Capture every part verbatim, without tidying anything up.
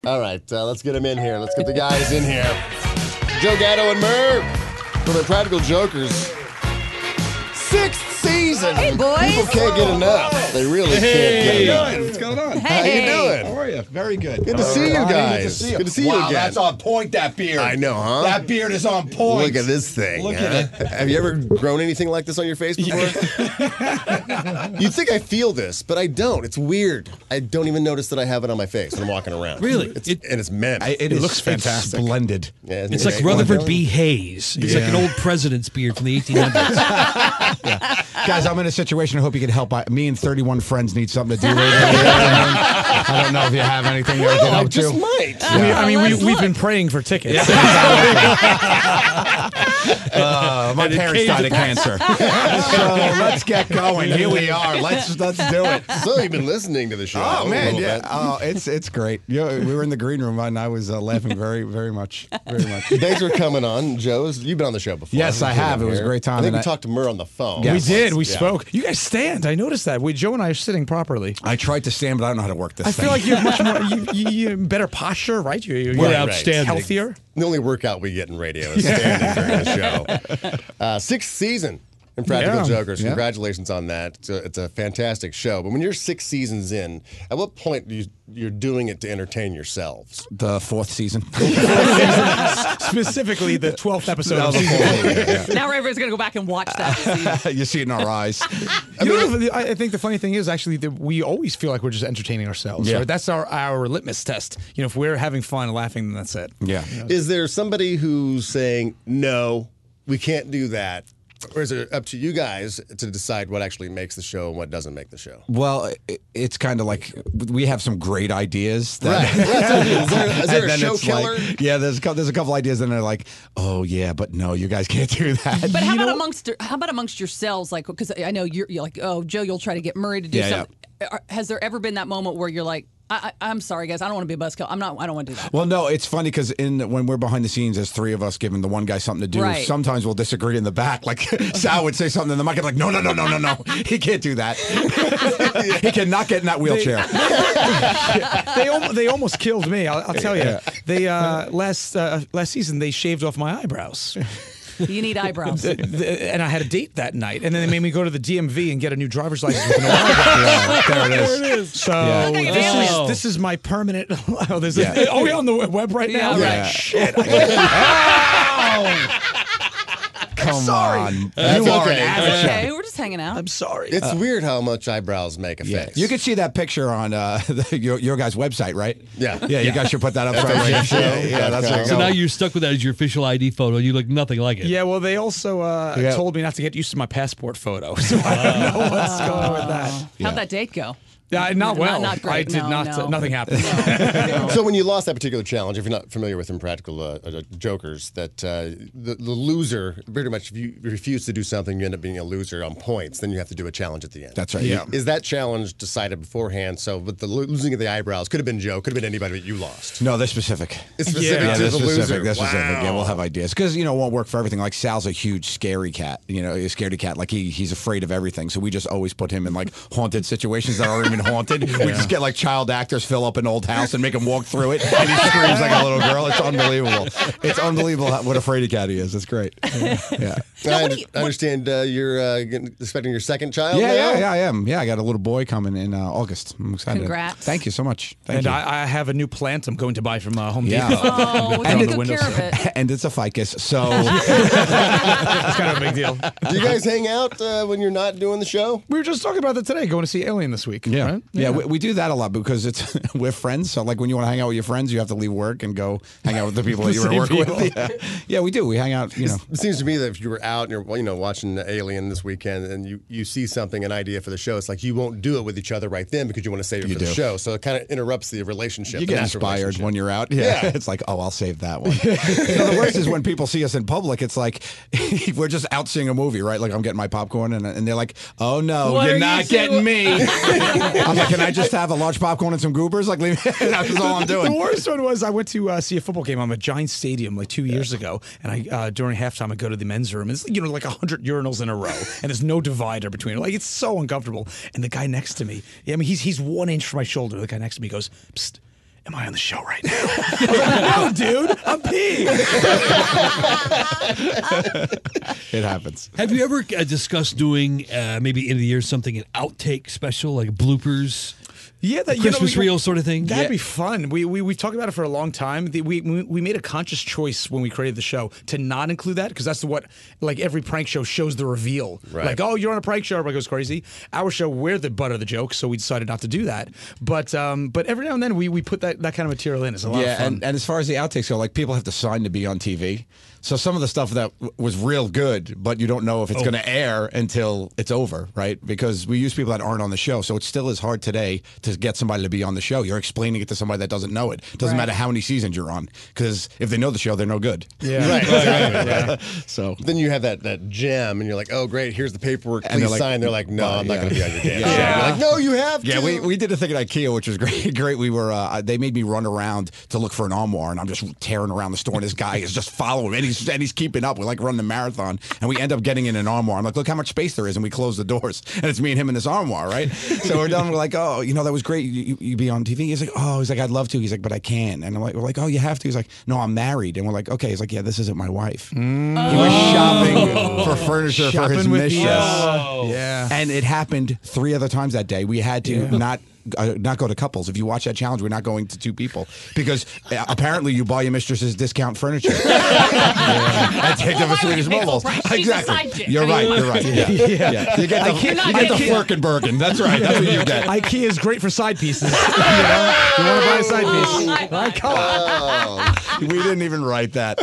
All right, uh, let's get them in here. Let's get the guys in here. Joe Gatto and Merv from the Practical Jokers. Sixth season. Hey, boys. People can't get enough. They really Hey. can't get How enough. you doing? What's going on? How you doing? How are you? Very good. Good to see you guys. Good to see you. Good to see you wow, again. that's on point, that beard. I know, huh? That beard is on point. Look at this thing. Look huh? at it. Have you ever grown anything like this on your face before? You'd think I feel this, but I don't. It's weird. I don't even notice that I have it on my face when I'm walking around. Really? It's, It- and it's men. I, it, It is- looks fantastic. It's splendid. Yeah, It's like yeah, Rutherford yeah. B. Hayes. It's like an old president's beard from the eighteen hundreds. Guys, I'm in a situation I hope you can help. I, me and thirty-one friends need something to do later. I don't know if you have anything there to Oh, I help just too. might. We- I mean, we, let's we've look. been praying for tickets. Uh, my And it parents came died to of cancer. So let's get going. Here we are. Let's let's do it. So you've been listening to the show. Oh a man, little yeah. bit. Oh, it's it's great. You know, we were in the green room and I was uh, laughing very very much, very much. Thanks for coming on, Joe. You've been on the show before. Yes, I You've been have. on It was a here. great time, I think and we I- talked to Murr on the phone. Yeah. We did. We Yeah. spoke. You guys stand. I noticed that. We, Joe and I are sitting properly. I tried to stand, but I don't know how to work this I thing. feel like you have much more, you, you, you have better posture, right? You, you're Right, right. outstanding. Healthier. The only workout we get in radio is standing during the show. Uh, sixth season in Practical Yeah. Jokers. Yeah. Congratulations on that. It's a, it's a fantastic show. But when you're six seasons in, at what point do you, you're doing it to entertain yourselves? the fourth season. Specifically, the twelfth episode That of was the season fourth eight. season, Now everybody's going to go back and watch that. You see it in our eyes. You know, I I think the funny thing is actually that we always feel like we're just entertaining ourselves. Yeah. Right? That's our, our litmus test. You know, if we're having fun and laughing, then that's it. Yeah. Is there somebody who's saying, no, we can't do that? Or is it up to you guys to decide what actually makes the show and what doesn't make the show? Well, it, it's kind of like we have some great ideas. That, Right. That's what I mean. Is there, is there and a then show it's killer? like, yeah, there's a, couple, there's a couple ideas, and they're like, oh yeah, but no, you guys can't do that. But how You about know- amongst how about amongst yourselves? Like, because I know you're, you're like, oh, Joe, you'll try to get Murray to do Yeah, something. Are- Has there ever been that moment where you're like, I, I, I'm sorry, guys, I don't want to be a buzzkill. I'm not. I don't want to do that. Well, no, it's funny because in when we're behind the scenes, there's three of us giving the one guy something to do. Right. Sometimes we'll disagree in the back. Like Sal would say something, and the mic is like, no, no, no, no, no, no, he can't do that. He cannot get in that wheelchair. they al- they almost killed me. I'll, I'll tell you. They uh, last uh, last season they shaved off my eyebrows, You need eyebrows. The- the- and I had a date that night. And then they made me go to the D M V and get a new driver's license with no eyebrows. There it is. There it is. So Yeah. Look at this you. is this is my permanent. Oh, there's Yeah. a, oh, yeah, on the web right now. Yeah, right. Shit. Come sorry. on. That's you are okay. an That's amateur. Okay, we're just hanging out. I'm sorry. It's weird how much eyebrows make a Yeah. face. You can see that picture on uh, the, your, your guys' website, right? Yeah. Yeah, you guys should put that up for everybody to see. Yeah, that's where it So goes. now You're stuck with that as your official I D photo. You look nothing like it. Yeah, well, they also uh, Yeah. told me not to get used to my passport photo, so I don't know what's going on with that. How'd that date go? Yeah, not Not- well. not great. I did No, not. no. Uh, nothing happened. So when you lost that particular challenge, if you're not familiar with Impractical uh, uh, Jokers, that uh, the, the loser, pretty much if you refuse to do something, you end up being a loser on points, then you have to do a challenge at the end. That's right. Yeah. Is that challenge decided beforehand? So with the lo- losing of the eyebrows, could have been Joe, could have been anybody, but you lost. No, they're specific. It's specific Yeah, to they're the specific. loser. They're specific. Wow. Yeah, we'll have ideas because you know it won't work for everything. Like Sal's a huge scary cat. You know, a scaredy cat. Like he he's afraid of everything. So we just always put him in like haunted situations that aren't even haunted. We just get like child actors fill up an old house and make him walk through it, and he screams like a little girl. It's unbelievable. It's unbelievable how, what a fraidy cat he is. It's great. Yeah. I, what do you- I understand uh, you're uh, getting, expecting your second child Yeah, now? yeah, yeah, I am. Yeah, I got a little boy coming in uh, August. I'm excited. Congrats. Thank you so much. Thank And you. I, I have a new plant I'm going to buy from uh, Home Yeah. Depot. Oh, On take the good windows. care of it. and it's a ficus, so It's kind of a big deal. Do you guys hang out uh, when you're not doing the show? We were just talking about that today, going to see Alien this week. yeah, right? yeah. We, we do that a lot because it's we're friends. So like when you want to hang out with your friends, you have to leave work and go hang out with the people that you were Same working people. with. Yeah. yeah, we do. We hang out. You know, It seems to me that if you were out and you're you know watching Alien this weekend and you, you see something, an idea for the show, it's like you won't do it with each other right then because you want to save it You for the do. show. So it kind of interrupts the relationship. you the get natural inspired relationship. when you're out. Yeah. Yeah. It's like, oh, I'll save that one. You know, the worst is when people see us in public. It's like we're just out seeing a movie, right? Like I'm getting my popcorn, and, and they're like, "Oh no, What are you're you not doing?" getting me." I'm like, "Can I just have a large popcorn and some goobers?" Like, leave me. That's all I'm The doing. worst one was I went to uh, see a football game on a giant stadium like two years ago, and I uh, during halftime I go to the men's room. And it's you know like a hundred urinals in a row, and there's no divider between it. Like it's so uncomfortable. And the guy next to me, yeah, I mean he's he's one inch from my shoulder. The guy next to me goes, "Psst, am I on the show right now? I was like, no, dude, I'm peeing. It happens. Have you ever uh, discussed doing uh, maybe end of the year something an outtake special like bloopers? Yeah, that Christmas you know, reel sort of thing. That'd Yeah. be fun. We we we've talked about it for a long time. The, we we we made a conscious choice when we created the show to not include that because that's what like every prank show shows the reveal. Right. Like, oh, you're on a prank show, everybody goes crazy. Our show, we're the butt of the joke, so we decided not to do that. But um, but every now and then we we put that, that kind of material in. It's a lot Yeah, of fun. and, and as far as the outtakes go, like people have to sign to be on T V. So some of the stuff that w- was real good, but you don't know if it's Oh. going to air until it's over, right? Because we use people that aren't on the show. So it still is hard today to get somebody to be on the show. You're explaining it to somebody that doesn't know it. Doesn't Right. matter how many seasons you're on. Because if they know the show, they're no good. yeah, Right, exactly. Yeah. So Then you have that that gem, and you're like, "Oh, great! Here's the paperwork. And Please they're like, sign." They're like, "No, "But, I'm not yeah." going to be on your damn Yeah. show." You're like, "No, you have Yeah, to." we, we did a thing at IKEA, which was great. Great. We were uh, they made me run around to look for an armoire, and I'm just tearing around the store, and this guy is just following, and he's and he's keeping up. We're like running a marathon, and we end up getting in an armoire. I'm like, look how much space there is, and we close the doors, and it's me and him in this armoire, right? So we're done. We're like, oh, you know, that was great. You, you, you be on T V. He's like, oh, he's like, I'd love to. He's like, but I can't. And I'm like, we're like, oh, you have to. He's like, no, I'm married. And we're like, okay. He's like, yeah, this isn't my wife. Mm. He was shopping for furniture for Shopping his with mission. the, uh, yeah. And it happened three other times that day. We had to not uh, not go to couples. If you watch that challenge, we're not going to two people because uh, apparently you buy your mistress's discount furniture yeah. and take them to Swedish Pay full mobiles. price. She's a side chick. You're right. You're right. Yeah. Yeah. You get the, you get the Flerkenbergen. That's right. That's what you get. IKEA is great for side pieces. you know? You want to buy a side piece? Right, come on. We didn't even write that.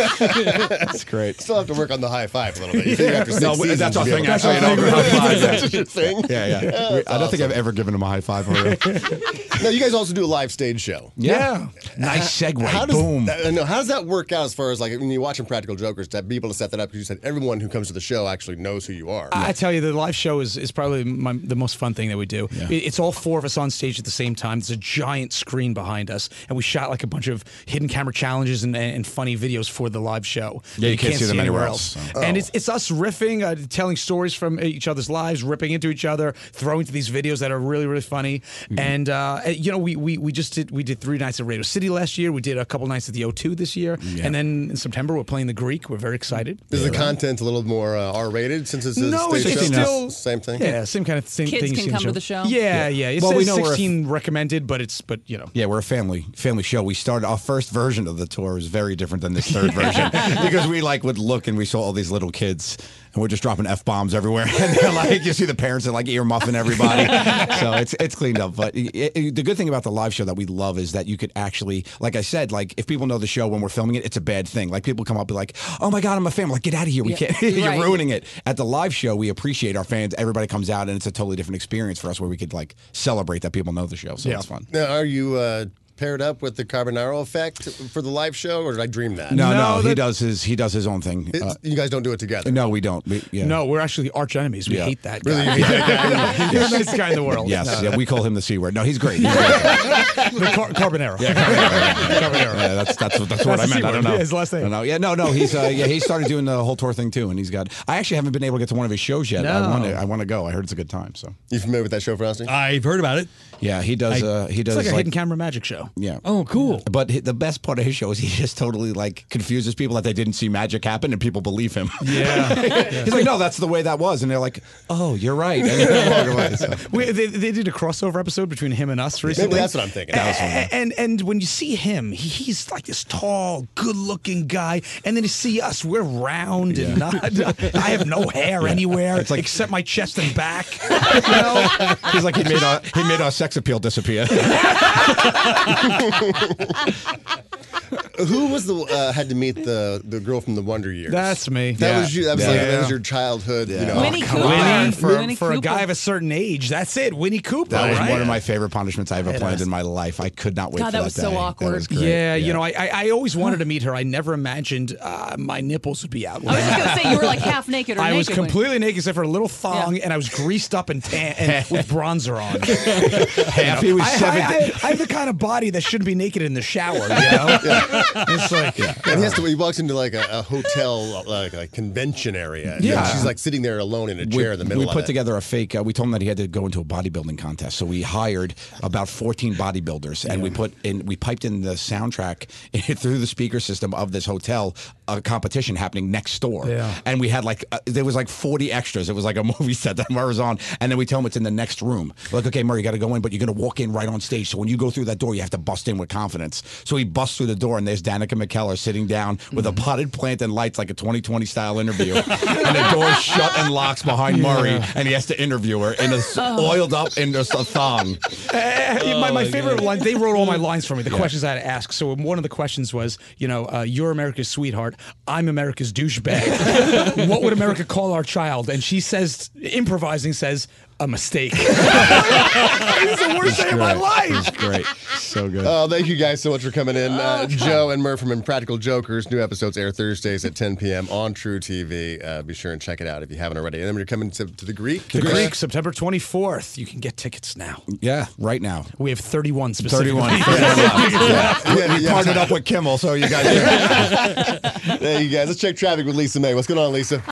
That's great. Still have to work on the high five a little bit. You figure after six No, seasons, that's our you'll be thing. able to- Actually, an over high five. That's just your thing. Yeah, yeah. We- I don't think I've ever given him a high five. Already. Now, you guys also do a live stage show. Yeah. Nice segue. How does Boom. That, no, how does that work out as far as like when you're watching Practical Jokers to be able to set that up? Because you said everyone who comes to the show actually knows who you are. I tell you, the live show is, is probably my, the most fun thing that we do. It- It's all four of us on stage at the same time. There's a giant screen behind us, and we shot like a bunch of hidden camera challenges and, and funny videos for the live show. Yeah, you can't see them anywhere else, so. And it's it's us riffing, uh, telling stories from each other's lives, ripping into each other, throwing to these videos that are really really funny. Mm-hmm. And uh, you know, we, we we just did we did three nights at Radio City last year. We did a couple nights at the O two this year, and then in September we're playing the Greek. We're very excited. Is the content a little more uh, R-rated since it's a No, stage it's, it's show? still Same thing. Yeah, same kind of thing. Kids thing you can see in come to the show? Yeah, yeah. It Well, says we know we're a- sixteen recommended, but it's but you know. Yeah, we're a family family show. We started our first version of the tour is very different than this third version because we like would look and we saw all these little kids and we're just dropping f bombs everywhere and they're like you see the parents are like ear muffing everybody. So it's it's cleaned up. But it, it, the good thing about the live show that we love is that you could actually, like I said, like if people know the show when we're filming it, it's a bad thing. Like people come up and be like, oh my god, I'm a fan. I'm like, get out of here. We Yeah, can't. You're right. ruining it. At the live show, we appreciate our fans. Everybody comes out and it's a totally different experience for us where we could like celebrate that people know the show. So Yeah. it's fun. Now, are you uh, paired up with the Carbonaro effect for the live show, or did I dream that? No, no, No, he that- does his he does his own thing. It- Uh, you guys don't do it together. no, we don't. We, yeah. No, we're actually arch enemies. We Yeah. hate that. Really, guy. you hate that guy? He's the nicest guy in the world. Yes, No. yeah, we call him the C word. No, he's great. He's great. The Car- Carbonaro. Yeah, Carbonaro. Yeah, that's that's that's what That's I the meant. C I don't word. know. Yeah, his last name. I don't know. Yeah, no, no. He's uh, yeah, he started doing the whole tour thing too, and he's got. I actually haven't been able to get to one of his shows yet. I No. want to. I want to go. I heard it's a good time. So You familiar with that show, Frosty? I've heard about it. yeah, he does. I- uh, he does It's like a like hidden camera magic show. yeah. Oh, cool. But hi- the best part of his show is he just totally like confuses people that they didn't see magic happen, and people believe him. Yeah. He's like, no, that's the way that was, and they're like, oh, you're right, and they walk away. So. We, they, they did a crossover episode between him and us recently. Maybe that's what I'm thinking. That was fun. A- and and when you see him, he, he's like this tall, good-looking guy, and then you see us, we're round and not. I have no hair anywhere like- except my chest and back. You know? He's like he made our he made our sex appeal disappear. Who was the uh, had to meet the the girl from the Wonder Years? That's me. That Yeah. was you. That was Yeah. like that was your childhood. You know, Winnie Come Cooper. on, for, Winnie for a Cooper. guy of a certain age, that's it. Winnie Cooper. That was right? one of my favorite punishments I ever It planned is. in my life. I could not wait God, for that that was so day. awkward. That was great. Yeah, you know, I, I I always wanted to meet her. I never imagined uh, my nipples would be out. I was just gonna say you were like half naked or I naked. was when- completely naked except for a little thong, Yeah. and I was greased up and tan and with bronzer on. Half he was I, I, seventy. I, I have the kind of body that shouldn't be naked in the shower. You know? It's like, And he has to. He walks into like a, a hotel, like a convention area. And Yeah. she's like sitting there alone in a we, chair in the middle we of put it. together a fake. Uh, we told him that he had to go into a bodybuilding contest, so we hired about fourteen bodybuilders, and we put in. We piped in the soundtrack through the speaker system of this hotel, a competition happening next door. Yeah. And we had like uh, there was like forty extras. It was like a movie set that Murray was on, and then we tell him it's in the next room. We're like, okay, Murray, you got to go in, but you're going to walk in right on stage. So when you go through that door, you have to bust in with confidence. So he busts through the door, and there's Danica McKellar sitting down with a potted plant and lights, like a twenty twenty style interview, and the door shut and locks behind Murray, and he has to interview her in a s- oiled up in a, s- a thong. Uh, my, my favorite line, they wrote all my lines for me, the questions I had to ask. So one of the questions was, you know, uh, you're America's sweetheart. I'm America's douchebag. What would America call our child? And she says, improvising, says, a mistake. It's the worst day of my life. It's great. So good. Oh, thank you guys so much for coming in. Uh, Joe and Murph from Impractical Jokers. New episodes air Thursdays at ten p.m. on True T V. Uh, be sure and check it out if you haven't already. And then we're coming to, to the Greek. The Greek, September twenty-fourth. You can get tickets now. Yeah, right now. We have thirty-one specifically. thirty-one. yeah. Yeah, We yeah. partnered up with Kimmel, so you guys. There you guys. Let's check traffic with Lisa May. What's going on, Lisa?